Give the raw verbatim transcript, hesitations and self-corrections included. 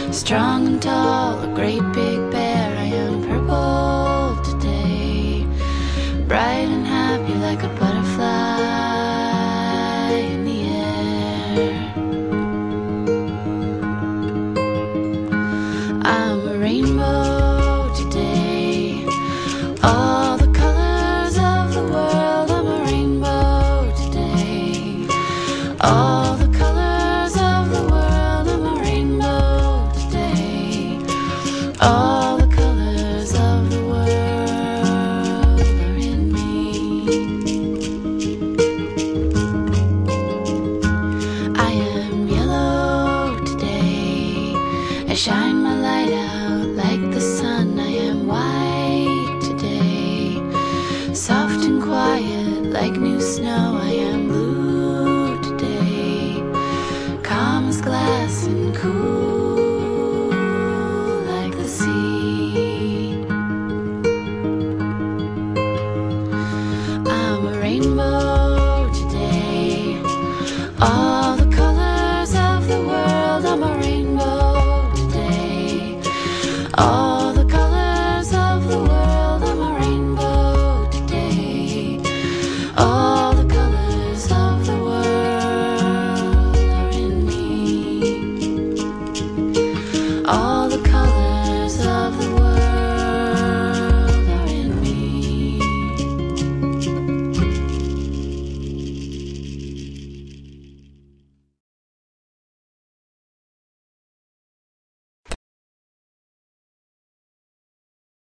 Strong and tall, a great big bear. I am purple today, bright and happy like a butterfly in the air. I'm a rainbow today, all the colors of the world. I'm a rainbow today, all the colors of the world. I'm a rainbow today, all the colors of the world are in me. I am yellow today, I shine my light out like the sun.